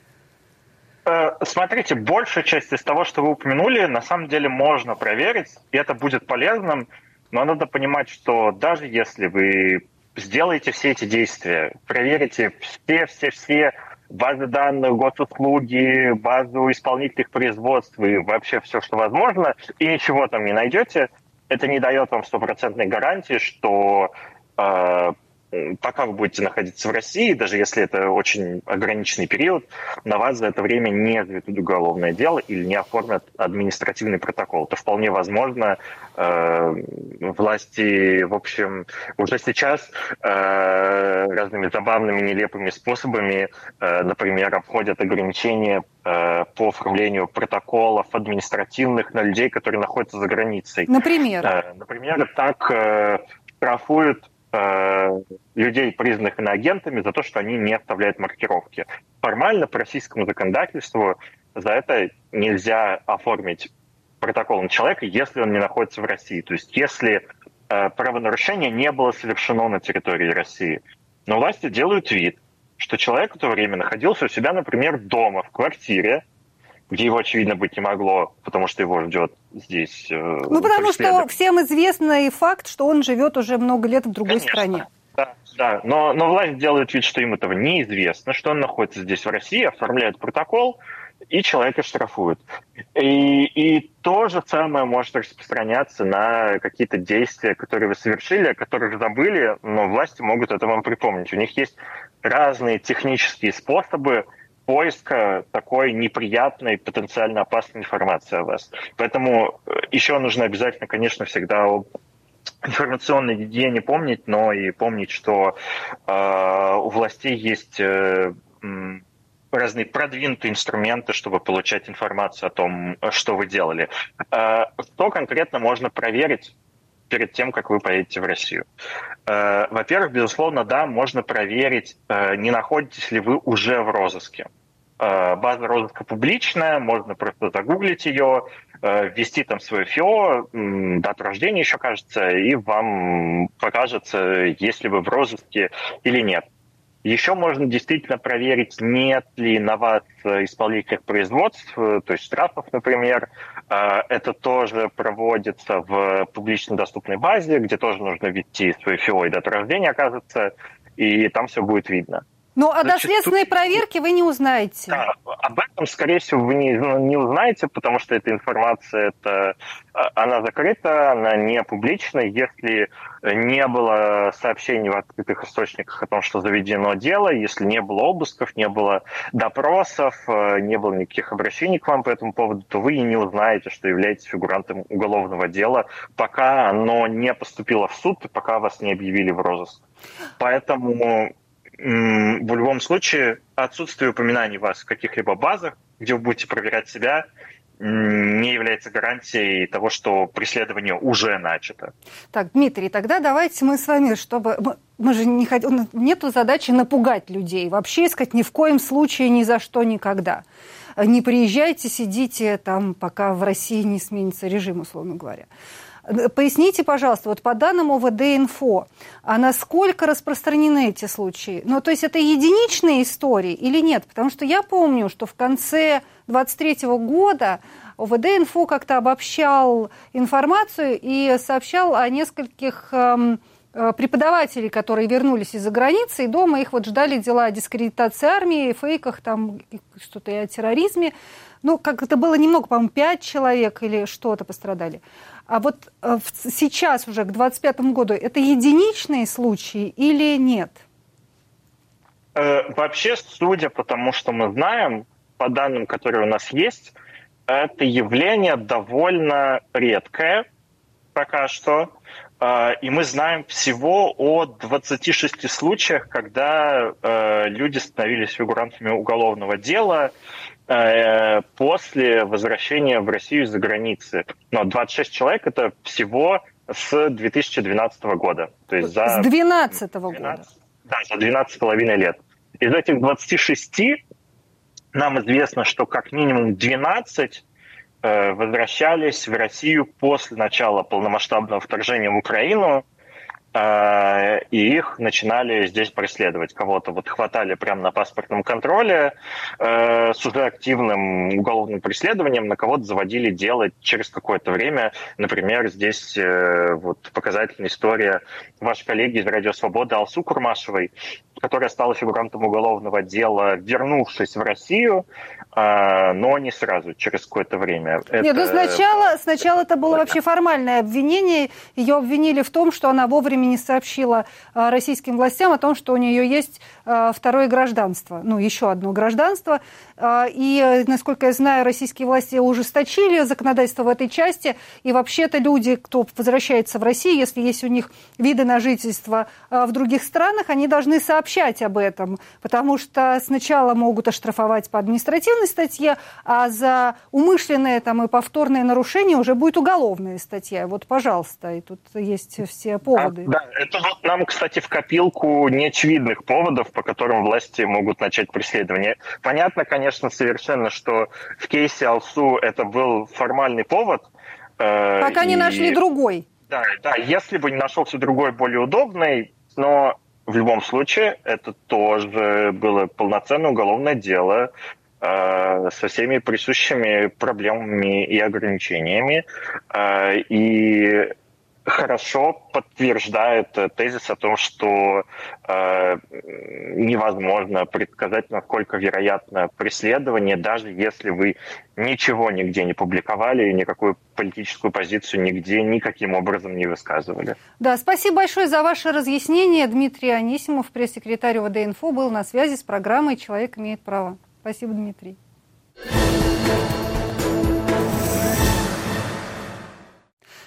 Смотрите, большая часть из того, что вы упомянули, на самом деле можно проверить, и это будет полезным, но надо понимать, что даже если вы сделаете все эти действия, проверите все-все-все базы данных, госуслуги, базу исполнительных производств и вообще все, что возможно, и ничего там не найдете, это не дает вам стопроцентной гарантии, что э, пока вы будете находиться в России, даже если это очень ограниченный период, на вас за это время не заведут уголовное дело или не оформят административный протокол. Это вполне возможно. Э, власти, в общем, уже сейчас э, разными забавными, нелепыми способами, э, например, обходят ограничения э, по оформлению протоколов административных на людей, которые находятся за границей. Например? Э, например, так э, штрафуют людей, признанных иноагентами, за то, что они не оставляют маркировки. Формально по российскому законодательству за это нельзя оформить протокол на человека, если он не находится в России. То есть если э, правонарушение не было совершено на территории России. Но власти делают вид, что человек в то время находился у себя, например, дома, в квартире, где его, очевидно, быть не могло, потому что его ждет здесь... Э, ну, потому что всем известный факт, что он живет уже много лет в другой Конечно. стране. Да, да. Но, но власть делает вид, что им этого неизвестно, что он находится здесь, в России, оформляет протокол, и человека штрафуют. И, и то же самое может распространяться на какие-то действия, которые вы совершили, о которых забыли, но власти могут это вам припомнить. У них есть разные технические способы поиска такой неприятной, потенциально опасной информации о вас. Поэтому еще нужно обязательно, конечно, всегда об информационной гигиене помнить, но и помнить, что э, у властей есть э, разные продвинутые инструменты, чтобы получать информацию о том, что вы делали. Что конкретно можно проверить перед тем, как вы поедете в Россию? Во-первых, безусловно, да, можно проверить, не находитесь ли вы уже в розыске. База розыска публичная, можно просто загуглить ее, ввести там свое ФИО, дату рождения еще, кажется, и вам покажется, есть ли вы в розыске или нет. Еще можно действительно проверить, нет ли на вас исполнительных производств, то есть штрафов, например. Это тоже проводится в публично доступной базе, где тоже нужно ввести свое ФИО и дату рождения, оказывается, и там все будет видно. Ну, о доследственной тут... проверке вы не узнаете. Да, об этом, скорее всего, вы не, не узнаете, потому что эта информация, это, она закрыта, она не публична. Если не было сообщений в открытых источниках о том, что заведено дело, если не было обысков, не было допросов, не было никаких обращений к вам по этому поводу, то вы и не узнаете, что являетесь фигурантом уголовного дела, пока оно не поступило в суд и пока вас не объявили в розыск. Поэтому... В любом случае, отсутствие упоминаний вас в каких-либо базах, где вы будете проверять себя, не является гарантией того, что преследование уже начато. Так, Дмитрий, тогда давайте мы с вами, чтобы... Мы, мы же не хотим... Нету задачи напугать людей. Вообще, сказать, ни в коем случае, ни за что, никогда. Не приезжайте, сидите там, пока в России не сменится режим, условно говоря. Поясните, пожалуйста, вот по данным ОВД-инфо, а насколько распространены эти случаи? Ну, то есть это единичные истории или нет? Потому что я помню, что в конце двадцать третьего года ОВД-инфо как-то обобщал информацию и сообщал о нескольких эм, преподавателей, которые вернулись из-за границы, и дома их вот ждали дела о дискредитации армии, фейках, там что-то и о терроризме. Ну, как это было немного, по-моему, пять человек или что-то пострадали. А вот э, сейчас уже, к двадцать пятому году, это единичные случаи или нет? Э, вообще, судя по тому, что мы знаем, по данным, которые у нас есть, это явление довольно редкое пока что. Э, и мы знаем всего о двадцати шести случаях, когда э, люди становились фигурантами уголовного дела после возвращения в Россию из-за границы. Но двадцать шесть человек – это всего с две тысячи двенадцатого года. То есть за с две тысячи двенадцатого года? Да, за двенадцать с половиной лет. Из этих двадцати шести нам известно, что как минимум двенадцать э, возвращались в Россию после начала полномасштабного вторжения в Украину, и их начинали здесь преследовать. Кого-то вот хватали прямо на паспортном контроле э, с уже активным уголовным преследованием, на кого-то заводили дело через какое-то время. Например, здесь э, вот показательная история вашей коллеги из «Радио Свобода» Алсу Курмашевой, которая стала фигурантом уголовного дела, вернувшись в Россию, э, но не сразу, через какое-то время. Нет, это... ну сначала, сначала это было вообще формальное обвинение. Ее обвинили в том, что она вовремя не сообщила э, российским властям о том, что у нее есть э, второе гражданство, ну, еще одно гражданство. Э, и, насколько я знаю, российские власти ужесточили законодательство в этой части. И вообще-то люди, кто возвращается в Россию, если есть у них виды на жительство э, в других странах, они должны сообщать об этом, потому что сначала могут оштрафовать по административной статье, а за умышленное там, и повторное нарушение уже будет уголовная статья. Вот, пожалуйста, и тут есть все поводы. А, да, это вот нам, кстати, в копилку неочевидных поводов, по которым власти могут начать преследование. Понятно, конечно, совершенно, что в кейсе Алсу это был формальный повод. Э, Пока и... не нашли другой. Да, да, если бы не нашелся другой, более удобный, но в любом случае это тоже было полноценное уголовное дело э, со всеми присущими проблемами и ограничениями. Э, и хорошо подтверждает тезис о том, что э, невозможно предсказать, насколько вероятно преследование, даже если вы ничего нигде не публиковали, никакую политическую позицию нигде никаким образом не высказывали. Да, спасибо большое за ваше разъяснение. Дмитрий Анисимов, пресс-секретарь ОВД-инфо, был на связи с программой «Человек имеет право». Спасибо, Дмитрий.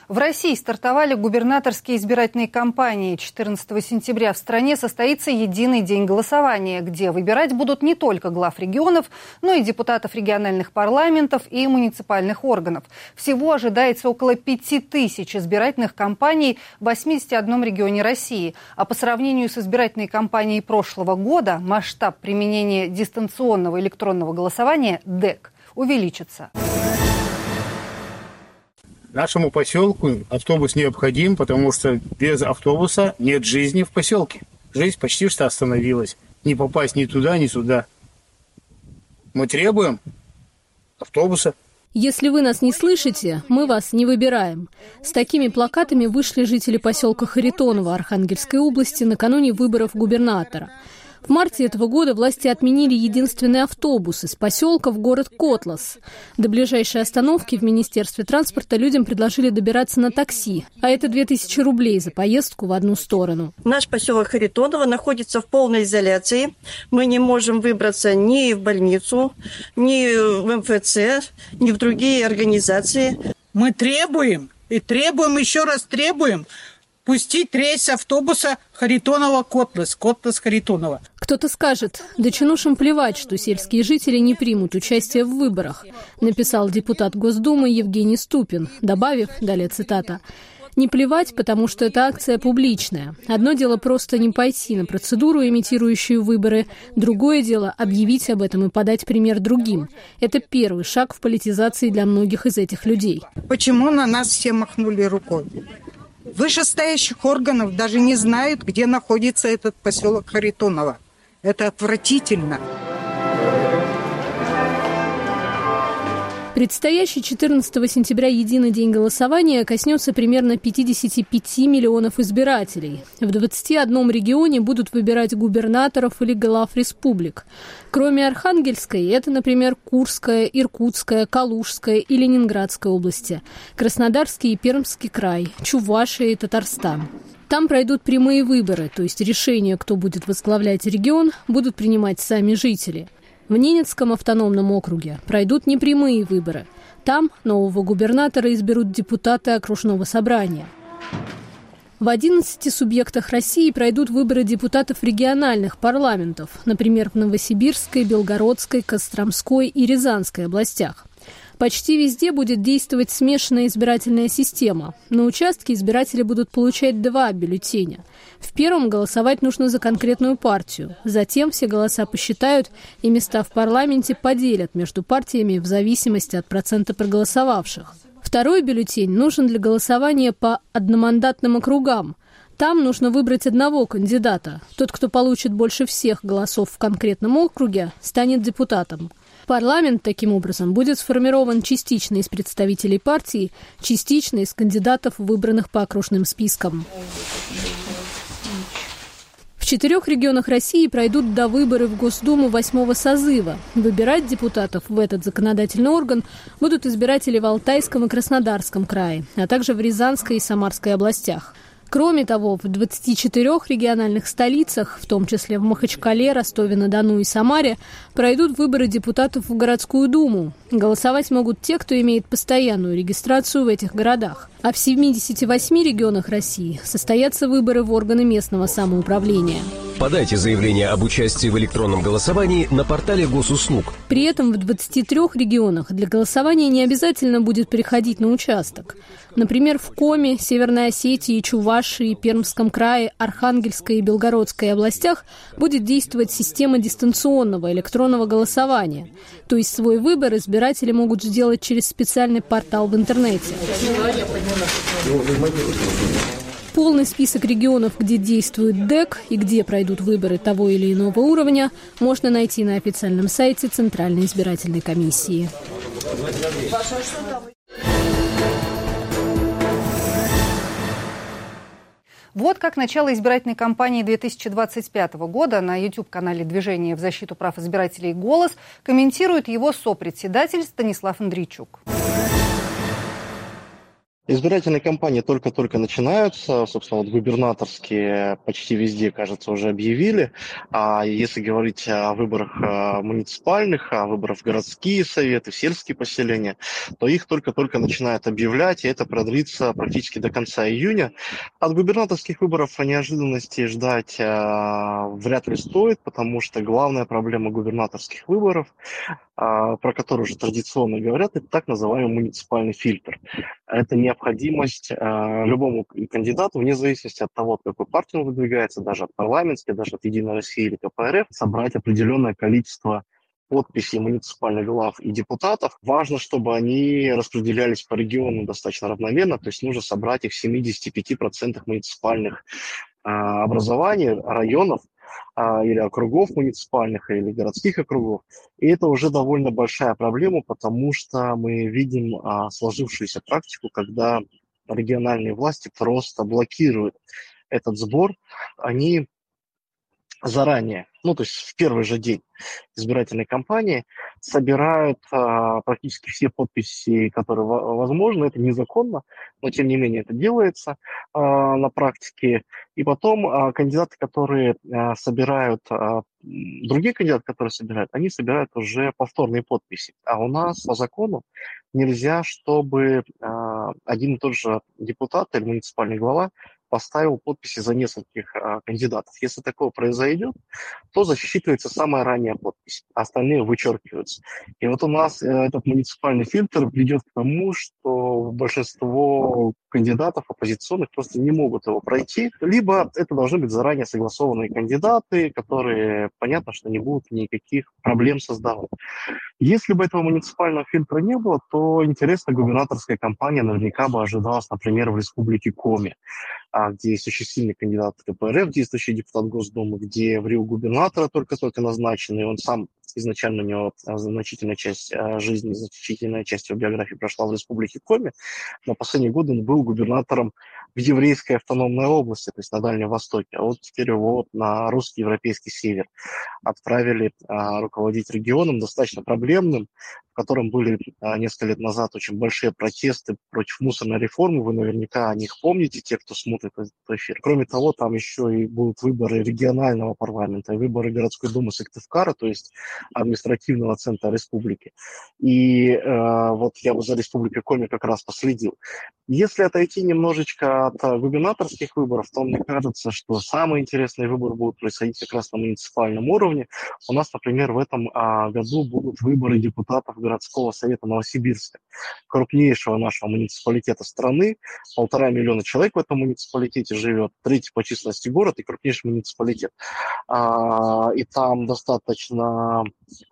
В России стартовали губернаторские избирательные кампании. четырнадцатого сентября в стране состоится единый день голосования, где выбирать будут не только глав регионов, но и депутатов региональных парламентов и муниципальных органов. Всего ожидается около пяти тысяч избирательных кампаний в восьмидесяти одном регионе России. А по сравнению с избирательной кампанией прошлого года масштаб применения дистанционного электронного голосования ДЭК увеличится. Нашему поселку автобус необходим, потому что без автобуса нет жизни в поселке. Жизнь почти что остановилась. Не попасть ни туда, ни сюда. Мы требуем автобуса. Если вы нас не слышите, мы вас не выбираем. С такими плакатами вышли жители поселка Харитоново Архангельской области накануне выборов губернатора. В марте этого года власти отменили единственный автобус из поселка в город Котлас. До ближайшей остановки в Министерстве транспорта людям предложили добираться на такси, а это две тысячи рублей за поездку в одну сторону. Наш поселок Харитоново находится в полной изоляции. Мы не можем выбраться ни в больницу, ни в эм эф цэ, ни в другие организации. Мы требуем и требуем, еще раз требуем пустить рейс автобуса Харитоново-Котлас, Котлас-Харитоново. Кто-то скажет, да чинушам плевать, что сельские жители не примут участие в выборах, написал депутат Госдумы Евгений Ступин, добавив, далее цитата, «Не плевать, потому что эта акция публичная. Одно дело просто не пойти на процедуру, имитирующую выборы. Другое дело объявить об этом и подать пример другим. Это первый шаг в политизации для многих из этих людей». Почему на нас все махнули рукой? Вышестоящих органов даже не знают, где находится этот поселок Харитоново. Это отвратительно. Предстоящий четырнадцатого сентября единый день голосования коснется примерно пятидесяти пяти миллионов избирателей. В двадцати одном регионе будут выбирать губернаторов или глав республик. Кроме Архангельской, это, например, Курская, Иркутская, Калужская и Ленинградская области, Краснодарский и Пермский край, Чувашия и Татарстан. Там пройдут прямые выборы, то есть решение, кто будет возглавлять регион, будут принимать сами жители. В Ненецком автономном округе пройдут непрямые выборы. Там нового губернатора изберут депутаты окружного собрания. В одиннадцати субъектах России пройдут выборы депутатов региональных парламентов, например, в Новосибирской, Белгородской, Костромской и Рязанской областях. Почти везде будет действовать смешанная избирательная система. На участке избиратели будут получать два бюллетеня. В первом голосовать нужно за конкретную партию. Затем все голоса посчитают и места в парламенте поделят между партиями в зависимости от процента проголосовавших. Второй бюллетень нужен для голосования по одномандатным округам. Там нужно выбрать одного кандидата. Тот, кто получит больше всех голосов в конкретном округе, станет депутатом. Парламент, таким образом, будет сформирован частично из представителей партии, частично из кандидатов, выбранных по окружным спискам. В четырех регионах России пройдут довыборы в Госдуму восьмого созыва. Выбирать депутатов в этот законодательный орган будут избиратели в Алтайском и Краснодарском крае, а также в Рязанской и Самарской областях. Кроме того, в двадцати четырёх региональных столицах, в том числе в Махачкале, Ростове-на-Дону и Самаре, пройдут выборы депутатов в городскую думу. Голосовать могут те, кто имеет постоянную регистрацию в этих городах. А в семидесяти восьми регионах России состоятся выборы в органы местного самоуправления. Подайте заявление об участии в электронном голосовании на портале госуслуг. При этом в двадцати трёх регионах для голосования не обязательно будет переходить на участок. Например, в Коми, Северной Осетии, Чувашии, Пермском крае, Архангельской и Белгородской областях будет действовать система дистанционного электронного голосования. То есть свой выбор избиратели могут сделать через специальный портал в интернете. Полный список регионов, где действует ДЭК и где пройдут выборы того или иного уровня, можно найти на официальном сайте Центральной избирательной комиссии. Вот как начало избирательной кампании две тысячи двадцать пятого года на YouTube-канале «Движение в защиту прав избирателей «Голос» комментирует его сопредседатель Станислав Андрейчук. Избирательные кампании только-только начинаются, собственно, вот губернаторские почти везде, кажется, уже объявили. А если говорить о выборах муниципальных, о выборах в городские советы, в сельские поселения, то их только-только начинают объявлять, и это продлится практически до конца июня. От губернаторских выборов неожиданностей ждать а, вряд ли стоит, потому что главная проблема губернаторских выборов, а, про которую уже традиционно говорят, это так называемый муниципальный фильтр. Это необходимость э, любому кандидату, вне зависимости от того, от какой партии он выдвигается, даже от парламентской, даже от «Единой России» или ка пэ эр эф, собрать определенное количество подписей муниципальных глав и депутатов. Важно, чтобы они распределялись по региону достаточно равномерно, то есть нужно собрать их в семидесяти пяти процентах муниципальных э, образований, районов, или округов муниципальных, или городских округов. И это уже довольно большая проблема, потому что мы видим а, сложившуюся практику, когда региональные власти просто блокируют этот сбор. Они заранее, ну то есть в первый же день избирательной кампании, собирают а, практически все подписи, которые возможны. Это незаконно, но тем не менее это делается а, на практике. И потом а, кандидаты, которые а, собирают, а, другие кандидаты, которые собирают, они собирают уже повторные подписи. А у нас по закону нельзя, чтобы а, один и тот же депутат или муниципальный глава поставил подписи за нескольких а, кандидатов. Если такое произойдет, то засчитывается самая ранняя подпись, а остальные вычеркиваются. И вот у нас э, этот муниципальный фильтр ведет к тому, что большинство кандидатов оппозиционных просто не могут его пройти, либо это должны быть заранее согласованные кандидаты, которые, понятно, что не будут никаких проблем создавать. Если бы этого муниципального фильтра не было, то интересная губернаторская кампания наверняка бы ожидалась, например, в республике Коми, где есть очень сильный кандидат ка пэ эр эф, действующий депутат Госдумы, где в Рио губернатора только-только назначенный, он сам изначально у него значительная часть жизни, значительная часть его биографии прошла в республике Коми, но последние годы он был губернатором в еврейской автономной области, то есть на Дальнем Востоке, а вот теперь его на русский европейский север отправили а, руководить регионом достаточно проблемным, в котором были а, несколько лет назад очень большие протесты против мусорной реформы, вы наверняка о них помните, те, кто смотрит этот эфир. Кроме того, там еще и будут выборы регионального парламента и выборы городской думы Сыктывкара, то есть административного центра республики. И э, вот я за республикой Коми как раз последил. Если отойти немножечко от губернаторских выборов, то мне кажется, что самые интересные выборы будут происходить как раз на муниципальном уровне. У нас, например, в этом а, году будут выборы депутатов городского совета Новосибирска, крупнейшего нашего муниципалитета страны. Полтора миллиона человек в этом муниципалитете живет, третий по численности город и крупнейший муниципалитет. А, и там достаточно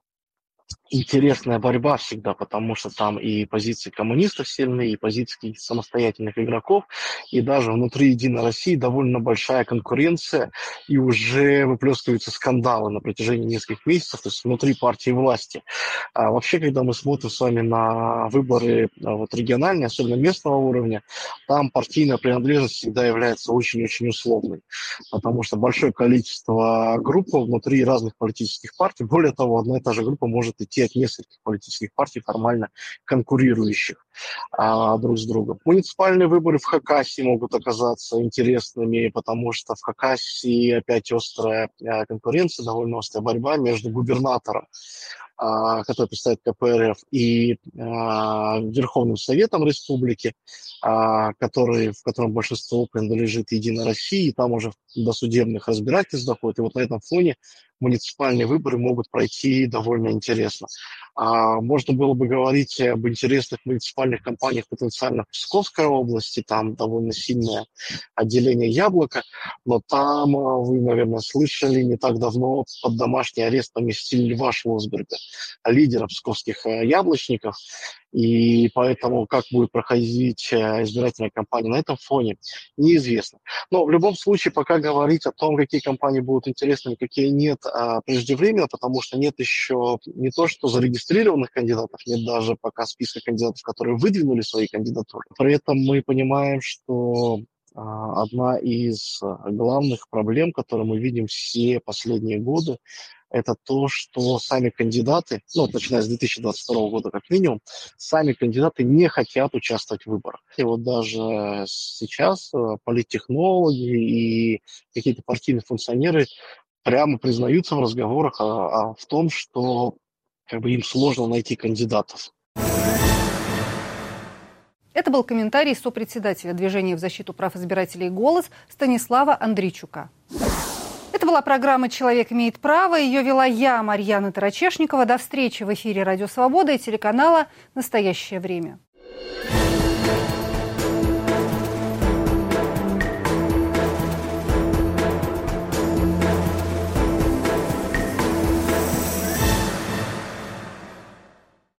интересная борьба всегда, потому что там и позиции коммунистов сильные, и позиции самостоятельных игроков, и даже внутри «Единой России» довольно большая конкуренция, и уже выплескиваются скандалы на протяжении нескольких месяцев, то есть внутри партии власти. А вообще, когда мы смотрим с вами на выборы вот, региональные, особенно местного уровня, там партийная принадлежность всегда является очень-очень условной, потому что большое количество групп внутри разных политических партий, более того, одна и та же группа может идти от нескольких политических партий, формально конкурирующих а, друг с другом. Муниципальные выборы в Хакасии могут оказаться интересными, потому что в Хакасии опять острая а, конкуренция, довольно острая борьба между губернатором, а, который представляет ка пэ эр эф, и а, Верховным Советом Республики, а, который, в котором большинство принадлежит «Единой России», и там уже до судебных разбирательств доходит. И вот на этом фоне муниципальные выборы могут пройти довольно интересно. А, можно было бы говорить об интересных муниципальных кампаниях потенциально в Псковской области, там довольно сильное отделение «Яблоко», но там, вы, наверное, слышали, не так давно под домашний арест поместили Льва Шлосберга, лидера псковских яблочников, и поэтому как будет проходить избирательная кампания на этом фоне, неизвестно. Но в любом случае пока говорить о том, какие кампании будут интересными, какие нет, преждевременно, потому что нет еще не то, что зарегистрированных кандидатов, нет даже пока списка кандидатов, которые выдвинули свои кандидатуры. При этом мы понимаем, что одна из главных проблем, которые мы видим все последние годы, это то, что сами кандидаты, ну, вот начиная с две тысячи двадцать второго года как минимум, сами кандидаты не хотят участвовать в выборах. И вот даже сейчас политтехнологи и какие-то партийные функционеры прямо признаются в разговорах о, о, в том, что как бы им сложно найти кандидатов. Это был комментарий сопредседателя Движения в защиту прав избирателей «Голос» Станислава Андрейчука. Это была программа «Человек имеет право». Ее вела я, Марьяна Тарачешникова. До встречи в эфире «Радио Свобода» и телеканала «Настоящее время».